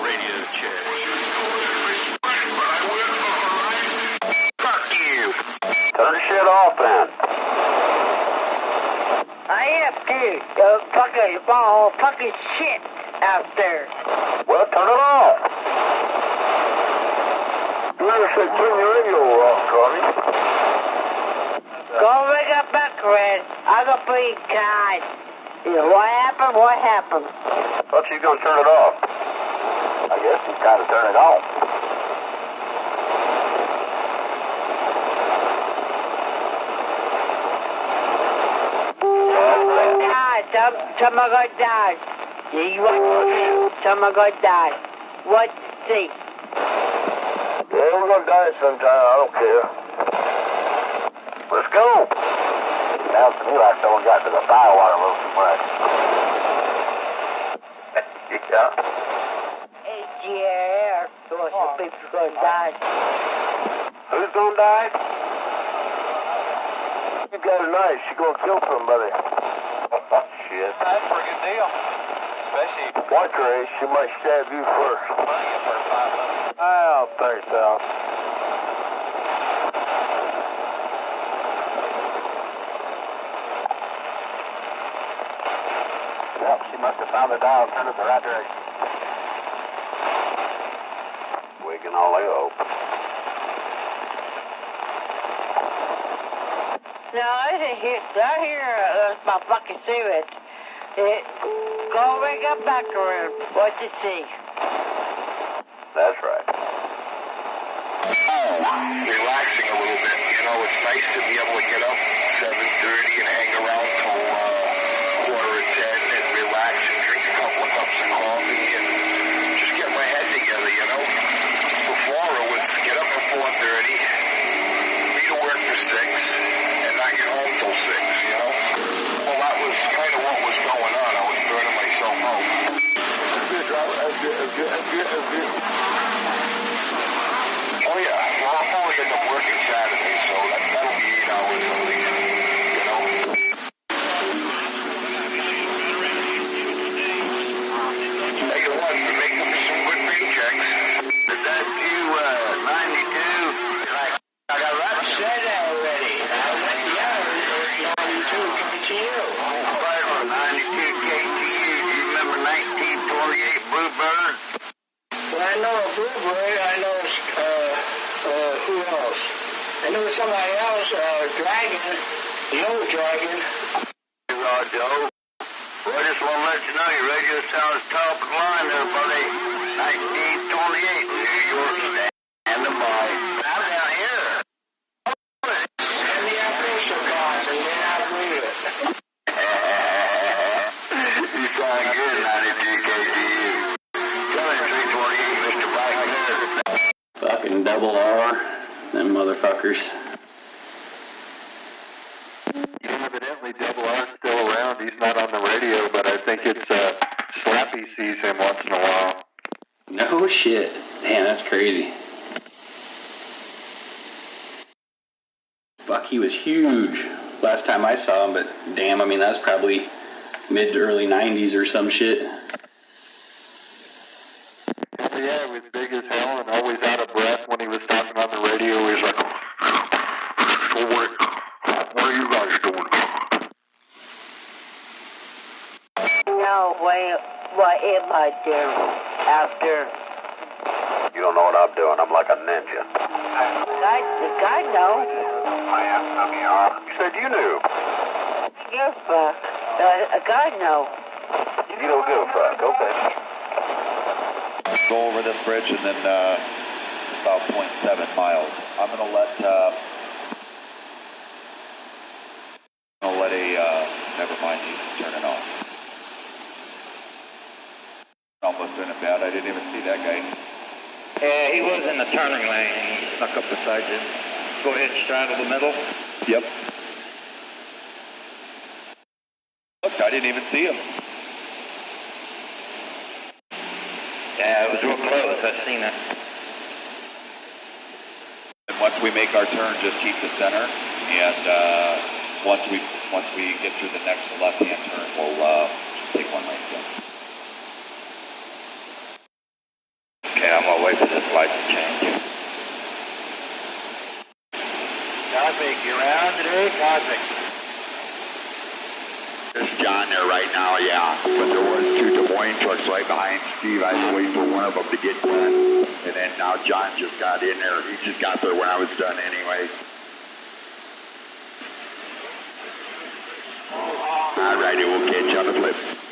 radio check. Fuck you. Turn the shit off then. I am, dude. Fucking shit out there. Well, turn it off. You never said turn your radio off, Connie. Go ring up back, Red. I'm gonna be kind. What happened? What happened? Thought you were gonna turn it off. I guess you gotta turn it off. Someone gonna die. You want someone gonna die. What? See? Yeah, we're gonna die sometime. I don't care. Let's go. Sounds to me like someone got to the firewater a little too much. Yeah. AGR. Some people gonna die. Who's gonna die? You got a knife. She's gonna kill somebody. Shit. That's a pretty good deal. Especially if Watch her, Ace. She might stab you first. you're buying it for $500. I don't think so. Well, she must have found the dial, turned it the right direction. We can only hope. No, I didn't hear. I hear my fucking cigarette. Go ring up back around. What you see? That's right. Relaxing a little bit. You know, it's nice to be able to get up 7:30 and hang around till 9:45 and relax and drink a couple of cups of coffee and just get my head together, you know. Before it was get up at 4:30, be to work for 6, and not get home till 6, you know. Well, that was kind of what was going on. I was burning myself out. That's good. Oh yeah, well I'll probably end up working Saturday, so that'll be 8 hours at least, you know. Hey, you what, you're making for some good paychecks. Is that you, 92? I got right. Said that already. Yeah, 92 KTU. Right on 92 KTU. Do you remember 1928 Bluebird? Well, I know a Bluebird. I know who else? I know somebody else, Dragon, the old Dragon. Joe. Well, I just want to let you know your radio sounds top of the line there, buddy. 1928 New York standing by. I'm down here. Send me a official card, and then I'll read it. You sound good, 92 KTU. Coming 328, Mr. Blackbeard. Fucking double R, them motherfuckers. Evidently, Double R's still around. He's not on the radio, but I think it's Slappy sees him once in a while. No shit. Damn, that's crazy. Fuck, he was huge last time I saw him, but damn, I mean, that's probably mid to early 90s or some shit. Yeah, he was big as hell and always out of breath when he was talking on the radio. He was like, so what are you guys doing? No way. What am I doing out there? You don't know what I'm doing. I'm like a ninja. The guy knows. I am WR. You said you knew. Give a fuck. A guy knows. You don't give a fuck. Okay. Go over this bridge and then about 0.7 miles. I'm going to let never mind, you can turn it off. Almost doing it bad. I didn't even see that guy. Yeah, he was in the turning lane. He snuck up beside you. Go ahead and straddle the middle. Yep. Look, I didn't even see him. Yeah, it was real close. I seen it. And once we make our turn, just keep the center. And once we get through the next left-hand turn, we'll take one lane. You're on today, Cosmic. There's John there right now, yeah. But there was 2 Des Moines trucks right behind Steve. I had to wait for one of them to get done. And then now John just got in there. He just got there when I was done anyway. All righty, we'll catch you on the flip.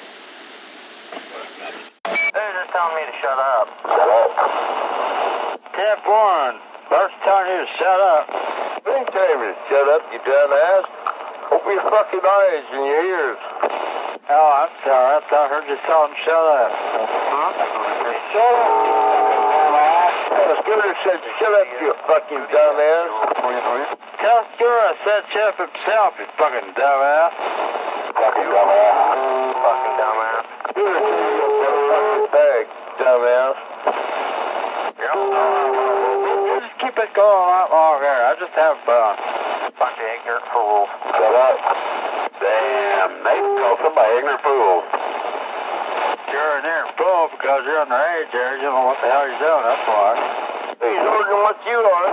They're just telling me to shut up. Shut up. Tip 1. Bert's telling you to shut up. They ain't telling me to shut up, you dumbass. Open your fucking eyes and your ears. Oh, I'm sorry. I thought I heard you tell him shut up. Huh? Shut up. The scooter said shut up, you fucking dumbass. Tell Scooter I said shut up himself, you fucking dumbass. Fucking dumbass. Fucking dumbass. Scooter said you put a fucking bag, dumbass. We'll just keep it going a lot longer. I just have fun. Bunch of ignorant fools. Shut up. Damn, they call somebody ignorant fools. You're an ignorant fool because you're underage there. You don't know what the hell you're doing, that's why. He's older than what you are.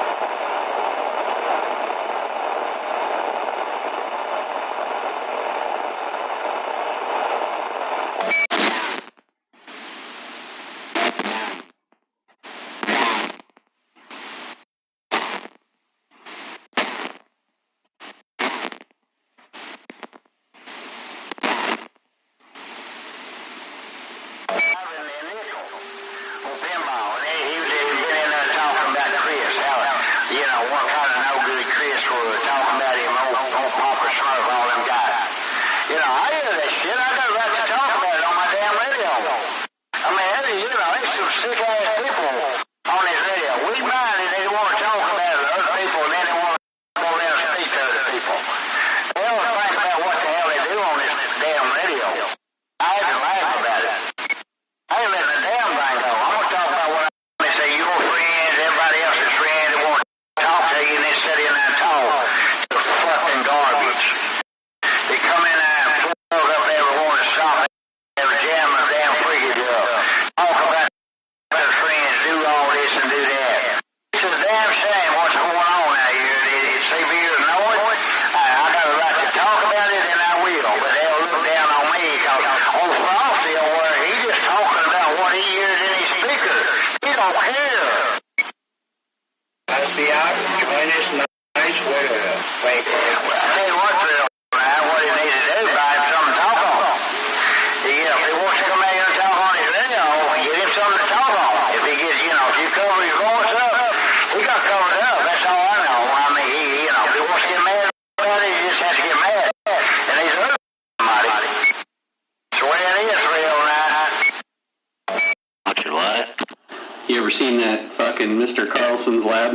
You ever seen that fucking Mr. Carlson's lab?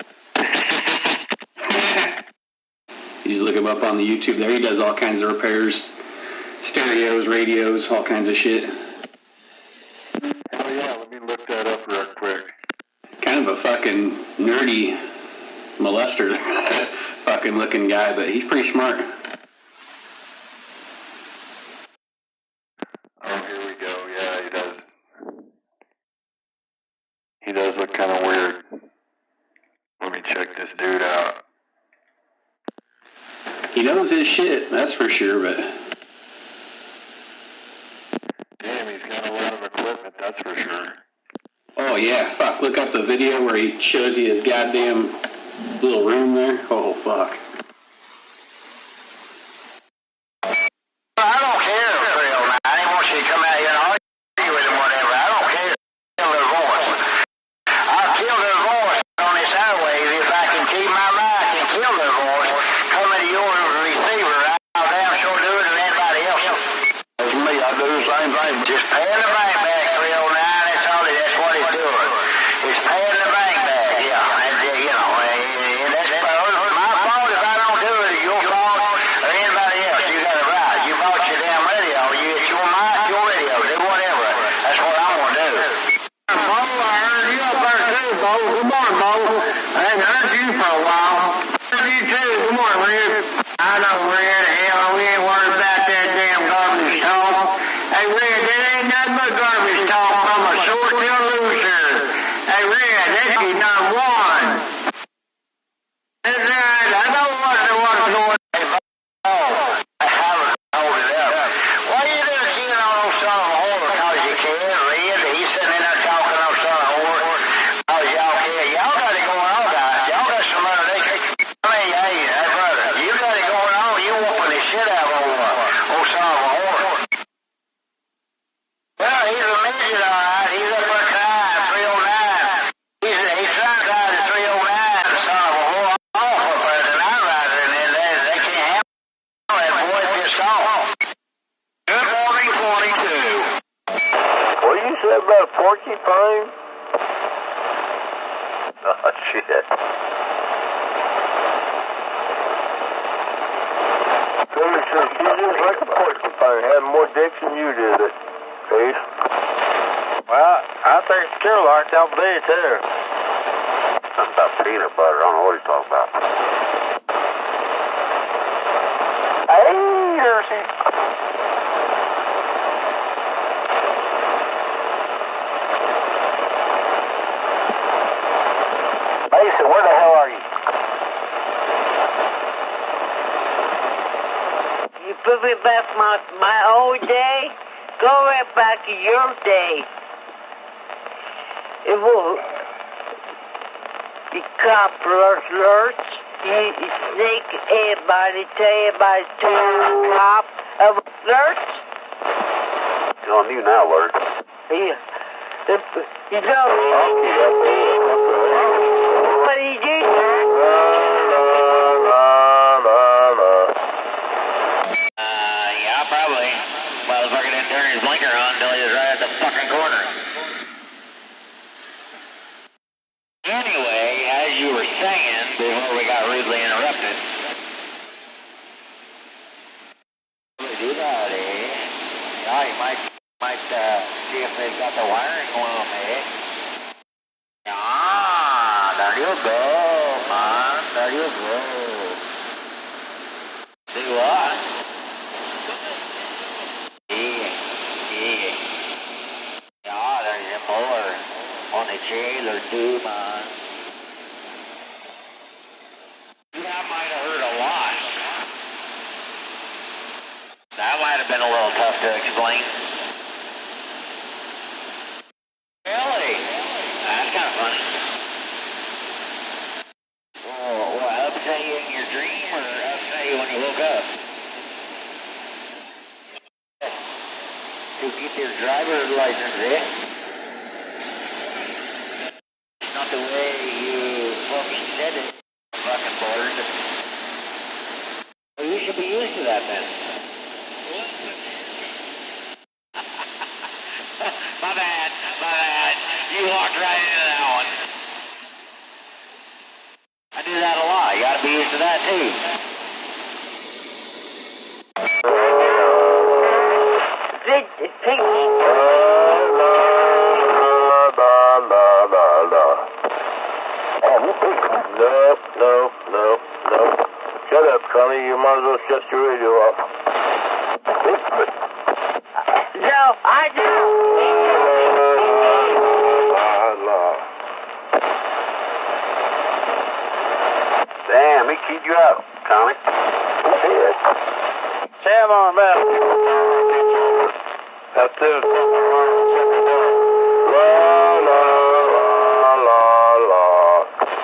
You just look him up on the YouTube there. He does all kinds of repairs, stereos, radios, all kinds of shit. Hell yeah, let me look that up real quick. Kind of a fucking nerdy molester fucking looking guy, but he's pretty smart. Oh, here we go. Yeah, he does. He does look kind of weird. Let me check this dude out. He knows his shit, that's for sure, but... Damn, he's got a lot of equipment, that's for sure. Oh, yeah, fuck, look up the video where he shows you his goddamn little room there. Oh, fuck. I don't care, Phil. I didn't want you to come out here and argue with him, whatever. I don't care. Kill their voice. I'll kill their voice on this airwave if I can keep my mic and kill their voice. Coming to your receiver, I'll damn sure do it and anybody else. That's me. I do the same thing. Just paying the bank back, 309. That's all. That's what it's doing. It's paying the bank back. Yeah. And, you know, that's my fault if I don't do it. It's your fault or anybody else. You got it right. You bought your damn radio. It's your mic, your radio. Do whatever. That's what I'm going to do. Bo, I heard you up there too, Bo. Good morning, Bo. I hadn't heard you for a while. Heard you too. Good morning, Red. I know, Red. Hell, we ain't worried about that damn garbage talk. Hey, Red, that ain't nothing but garbage talk from a short-tail loser. Hey, Red, that's your number one. That's right. I know she fine? Oh, shit. She's just like a porcupine, had more dicks than you did it, Face. Well, I think Skill liked that big, too. Something about peanut butter, I don't know what he's talking about. Hey, there she... Mason, where the hell are you? You put me back my old day, go right back to your day. It will. You cop lurch, you snake everybody, tell everybody to the cop of lurch. It's on you now, Lurch. Yeah. You know. What do you do? Yeah, probably. Motherfucker didn't turn his blinker on until he was right at the fucking corner. Anyway, as you were saying before we got rudely interrupted. Do that, eh? Yeah, you might see if they've got the wiring going on, eh? Ah, there you go, man. There you go. See what? Ja, there's a more on the trailer too, man. That might have hurt a lot. That might have been a little tough to explain. Really? That's kind of funny. Oh, what, upset you in your dream or upset you when you woke up? To get your driver's license, eh? Not the way you fucking said it, fucking bored. Well, you should be used to that then. My bad. You walked right into that one. I do that a lot. You gotta be used to that too. No. Shut up, Connie. You might as well shut your radio off. No, I do. Damn, he keyed you out, Connie. Who did? Sam on that. That's it. La.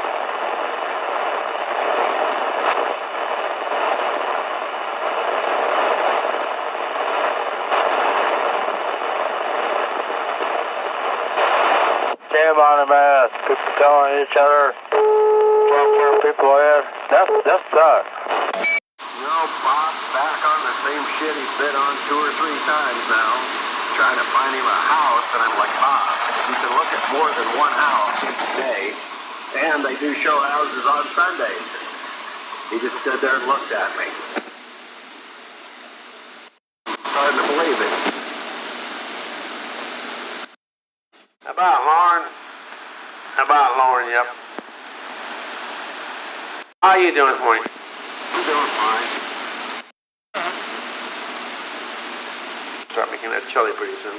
Sam on the mask. People telling each other. People are. That's tough. You know, Bob's back on the same shit he's been on 2 or 3 times now, trying to find him a house, and I'm like, Bob, you can look at more than one house each day, and they do show houses on Sundays. He just stood there and looked at me. Hard to believe it. About Lauren, yep. How you doing this morning? I'm doing fine. Start making that chili pretty soon.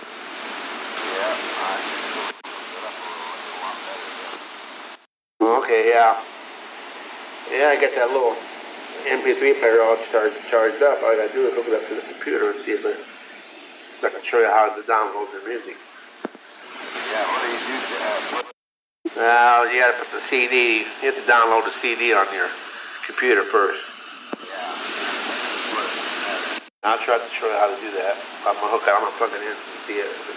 Okay, yeah. Yeah, I got that little MP3 player all charged up. All I gotta do is hook it up to the computer and see if I can show you how to download the music. Yeah, what do you do to that? Well, you gotta put the CD, you have to download the CD on your computer first. I'll try to show you how to do that. I'm gonna plug it in and see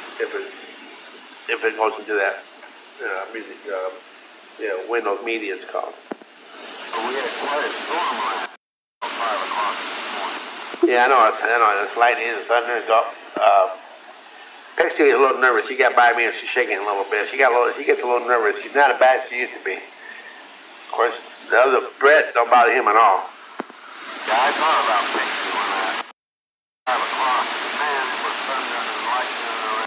if it goes into that music, Windows Media it's called. We had quite a storm last 5 o'clock this morning. Yeah, I know, it's lightning and thunder and stuff. Texie is a little nervous. She got by me and she's shaking a little bit. She gets a little nervous. She's not as bad as she used to be. Of course, the other Brett don't bother him at all. Yeah, I thought about Texie when I 5 o'clock. Man, it was thunder and lightning and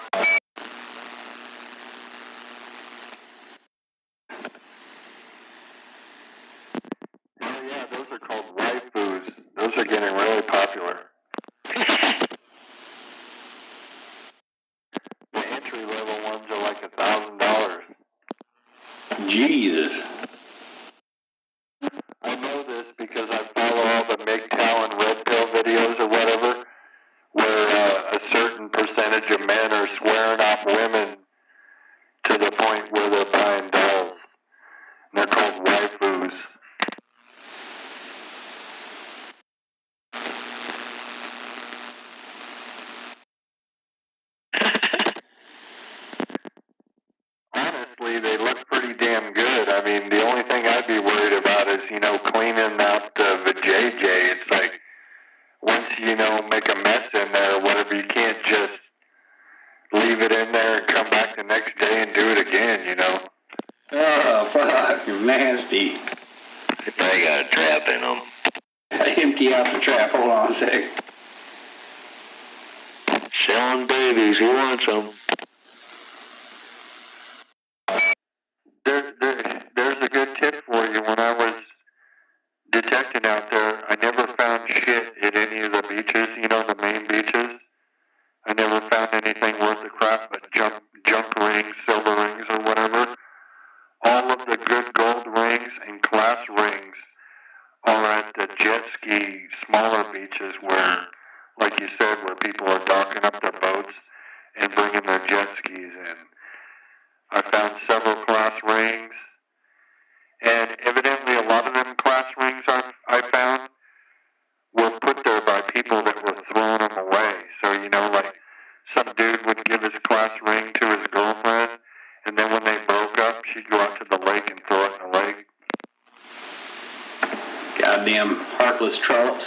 Oh yeah, those are called waifus. Those are getting really popular. The entry level ones are like $1,000. Jesus. I know this because I follow all the MGTOW and Red Pill videos or whatever, where a certain percentage of men are swearing off women to the point where they're buying dolls. And they're called waifus. Honestly, they look pretty damn good. I mean, the only thing I'd be worried about is, cleaning out the JJ. It's like, once, make a mess in there or whatever, you can't just leave it in there and come back the next day and do it again, Oh, fuck, you're nasty. They probably got a trap in them. Empty out the trap. Hold on a sec. Selling babies, who wants them? There's a good tip for you. When I was detecting out there, I never found shit at any of the beaches, the main beaches. I never found anything worth the crap but junk rings, silver rings, or whatever. All of the good gold rings and class rings are at the jet ski smaller beaches where, like you said, where people are docking up their boats and bringing their jet skis in. I found several class rings, and evidently a lot of them class rings I found were put there by people that were throwing them away. So, like some dude would give his class ring to his girlfriend, and then when they broke up, she'd go out to the lake and throw it in the lake. Goddamn heartless trolls.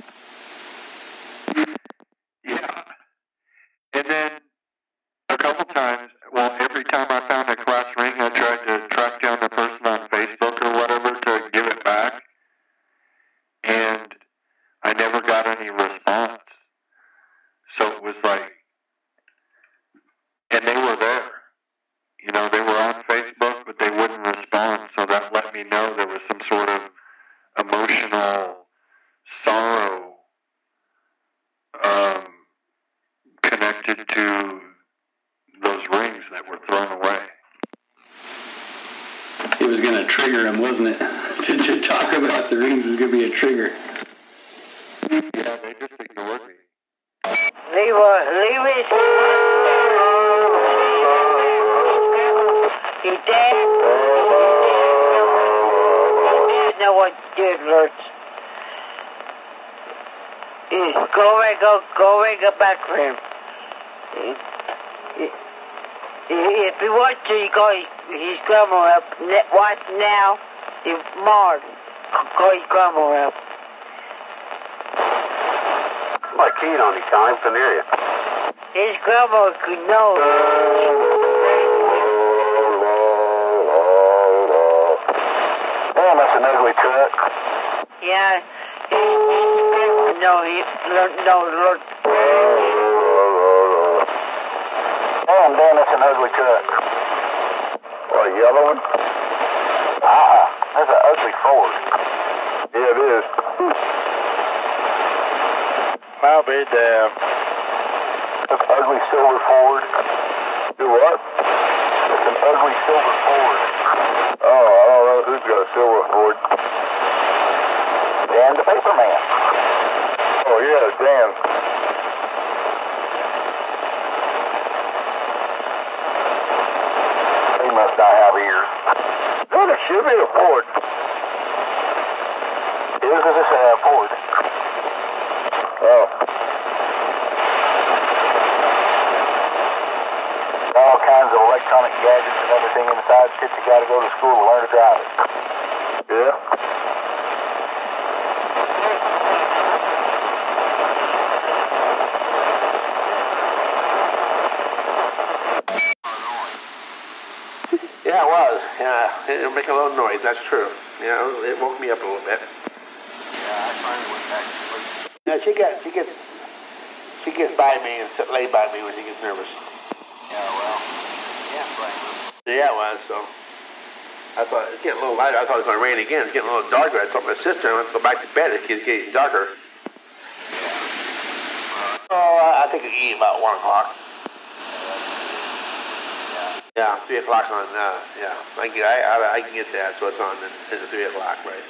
Yeah. And then a couple times, every time I found a class ring, I tried to track down the person on Facebook or whatever to give it back. And I never got any response. So it was like, and they were there. They were on Facebook, but they wouldn't respond. So that let me know there was some sort of emotional sorrow connected to those rings that were thrown away. It was going to trigger him, wasn't it? to talk about the rings is going to be a trigger. Yeah, they just ignored me. Leave it. He dead. You know what you did, Lurch. Go ring back for him. If he wants to, you call his grandma up. Watch now. He's marred. Call his grandma up. my keyed on you, Connie. What's the near you? His grandma could know. Oh, that's an ugly truck. Yeah. No, Lord. Oh, damn, that's an ugly truck. What, a yellow one? That's an ugly Ford. Yeah, it is. I'll be damned. That's an ugly silver Ford. Do what? It's an ugly silver Ford. Oh, I don't know who's got a silver Ford. Dan the paper man. Oh, yeah, Dan. He must not have ears. No, it should be a Ford. His is a Ford. Oh. All kinds of electronic gadgets and everything inside. Shit, you gotta go to school to learn to drive it. Yeah. it'll make a little noise. That's true. Yeah, it woke me up a little bit. Yeah, I finally went back to sleep. Yeah, she gets by me and lay by me when she gets nervous. Yeah, well, can't blame her. Yeah, it was. So I thought it's getting a little lighter. I thought it was going to rain again. It's getting a little darker. I told my sister I want to go back to bed. It's getting darker. Oh, I think it'll eat about 1 o'clock. Yeah, 3 o'clock's on. Yeah, I can get that. So it's on at 3 o'clock, right?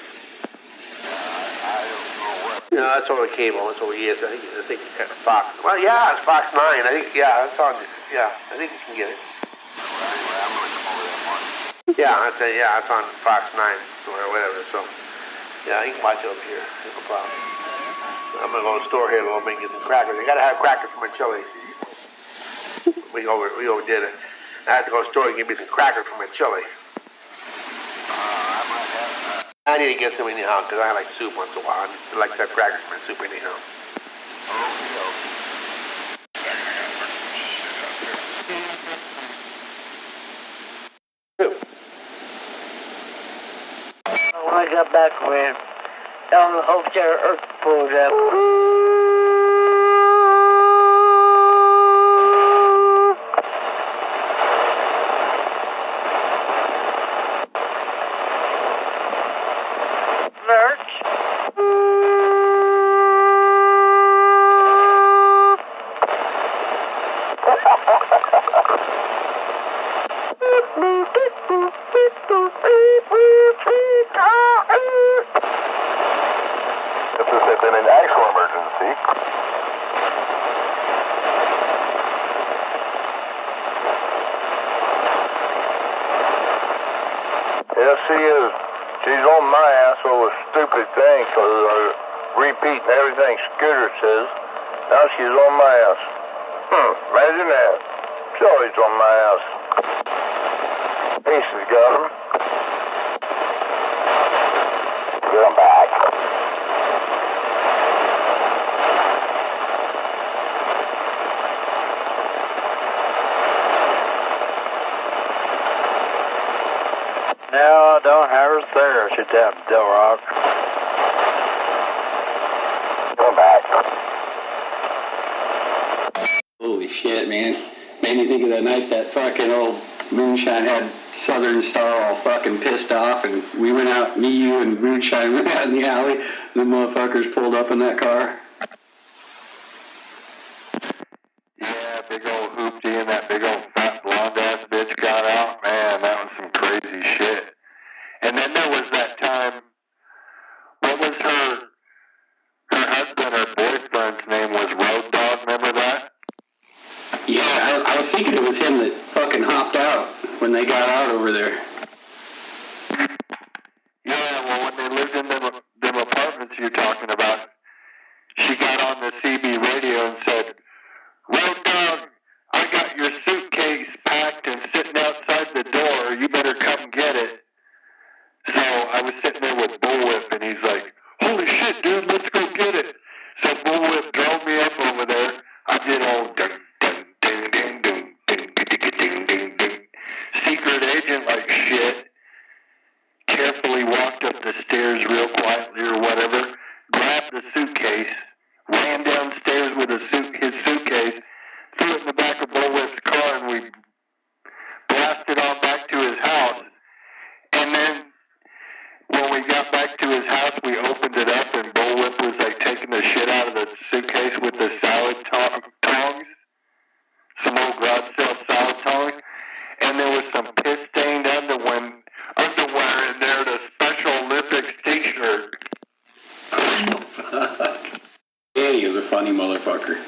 I don't know what. No, that's over cable. That's over ES. I think it's kind of Fox. Well, yeah, it's Fox 9. I think, yeah, it's on. Yeah, I think you can get it. Well, anyway, I'm going to come over there morning. Yeah, it's on Fox 9 or whatever. So, yeah, you can watch it over here. No problem. I'm going to go to the store here a little bit and get some crackers. I got to have crackers for my chili. We overdid it. I had to go to the store and get me some crackers for my chili. I might have that. I need to get some anyhow because I like soup once in a while. I like to have crackers for my soup anyhow. When I got back from here, the hotel earth pulled up. If this had been an actual emergency. Yes, she is. She's on my ass over stupid things because repeating everything Scooter says. Now she's on my ass. Imagine that. She's always on my ass. Ace has got him. Get him back. No, don't have her there. She's down Del Rock. Get him back. Holy shit, man. Made me think of that night that fucking old Moonshine had Southern Star all fucking pissed off, and we went out, me, you, and Moonshine went out in the alley, and the motherfuckers pulled up in that car. Yeah, big old hoopty and that big old fat blonde ass bitch got out. Man, that was some crazy shit. And then there was that time, what was her husband or boyfriend's name was Road Dogg, remember that? Yeah, I was thinking it was him that fucking hopped out when they got out over there. Yeah, well, when they lived in them apartments you're talking about, she got on the CB radio and said, Road Dogg, I got your suitcase packed and sitting outside the door. You better come get it. So I was sitting there with Bullwhip, and he's like, holy shit, dude, let's go get it. So Bullwhip drove me up over there. I did all ding, ding, ding, ding, ding, ding, ding, ding, ding, ding. Secret agent like shit. Carefully walked up the stairs real quietly or whatever, grabbed the suitcase, ran downstairs with his suitcase, threw it in the back of Bullwhip's car, and we blasted on back to his house. And then when we got back to his house, we opened it up, and Bullwhip was like taking the shit out of the suitcase with the salad tongs, some old garage sale salad tongs, and there was some piss-stained underwear in there, the Special Olympics t-shirt. Yeah, he was a funny motherfucker.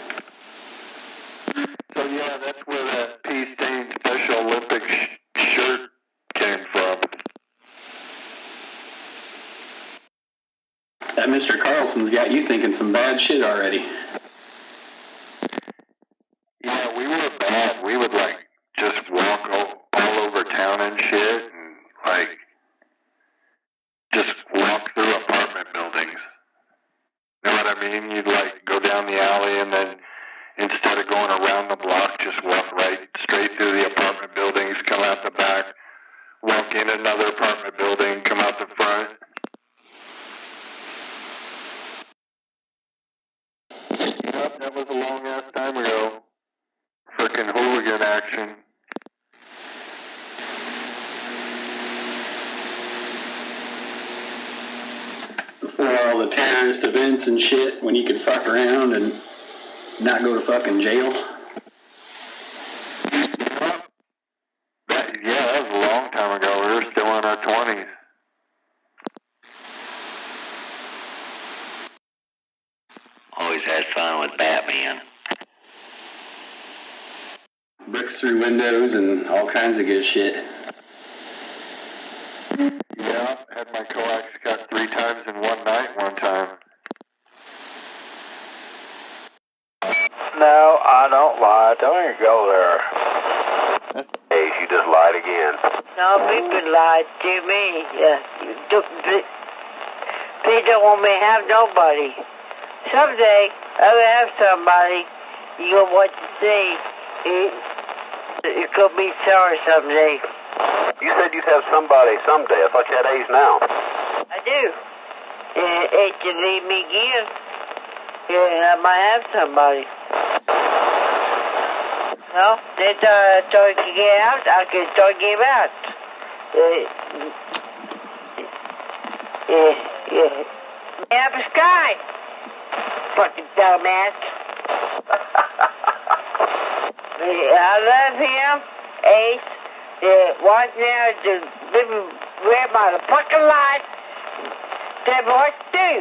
So yeah, that's where that pea-stained Special Olympics shirt came from. That Mr. Carlson's got you thinking some bad shit already. Yeah, we were bad. We would like just walk all over town and shit, and like just walk through apartment buildings. You know what I mean? You'd like go down the alley, and then instead of going around the block, just walk right straight through the apartment buildings, come out the back, walk in another apartment building, come out the front. Yep, that was a long ass time ago. Frickin' hooligan action. Before all the terrorist events and shit, when you could fuck around and not go to fucking jail. That was a long time ago. We were still in our 20s. Always had fun with Batman. Bricks through windows and all kinds of good shit. Yeah, had my coax cut 3 times in one night one time. No, I don't lie. Don't even go there. Hey, she just lied again. No, people lied to me. They don't want me to have nobody. Someday, I will have somebody. You know what to say. You could be sorry someday. You said you'd have somebody someday. I thought you had A's now. I do. If you leave me again, I might have somebody. No, they told you to get out, I can start get out. Man up the sky. Fucking dumbass. I love him, Ace. Watch now to live where by the fucking light. Tell me what to do.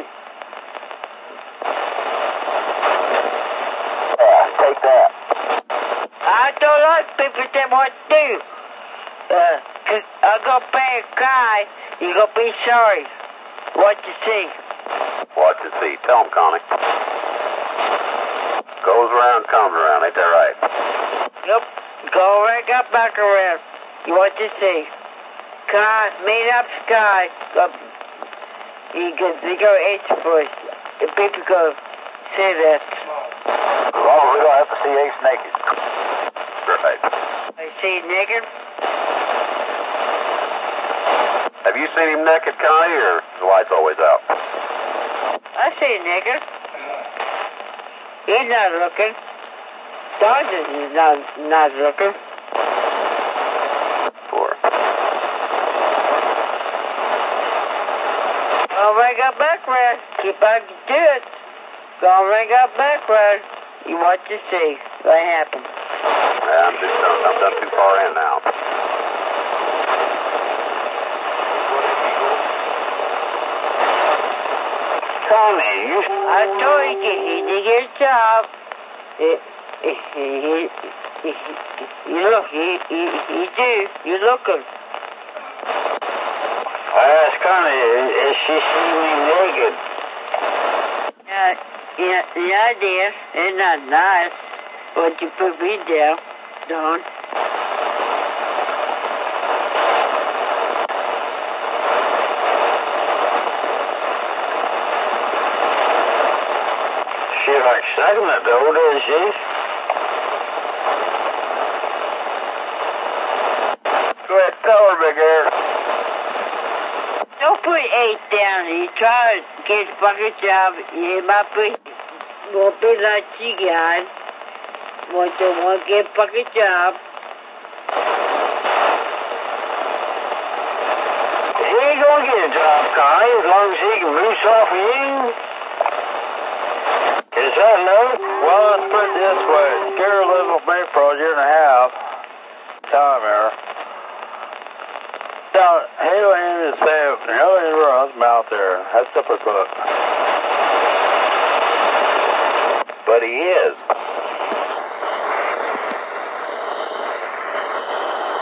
Take that. I don't like people tell me what to do. Cause I'm gonna pay a cry, you're gonna be sorry. What you see? What you see? Tell him, Connie. Goes around, comes around. Ain't that right? Yep. Go right up, back around. You want to see? Car, made up sky. You go Ace first. If people go say that. As long as we don't have to see Ace naked. Right. I see naked. Have you seen him naked, Connie, or the light's always out? I see naked. He's not looking. Dodgers is not looking. Sure. Go ring up background. Keep on to do it. Go ring up background. You want to see what happened. Yeah, I'm done too far in now. Tommy, I told you he did his job. You do. You looking. That's Connie. She seen me naked. Yeah, dear. It's not nice. But you put me down. Don't. She likes sucking it though, does she? Go ahead, tell her, big air. Don't put 8 down. You try to get a fucking job. You might won't be like you guys. Want to get a fucking job. He ain't gonna get a job, Connie, as long as he can moose off of you. Is that no? Well, let's put it this way. Gary lived with me for a year and a half. Time here. Now, he went in and said, you know, your husband out there. That's difficult. But he is.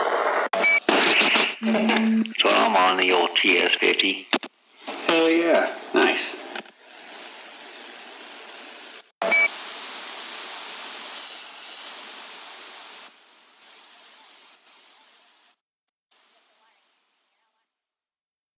So I'm on the old TS-50. Hell yeah.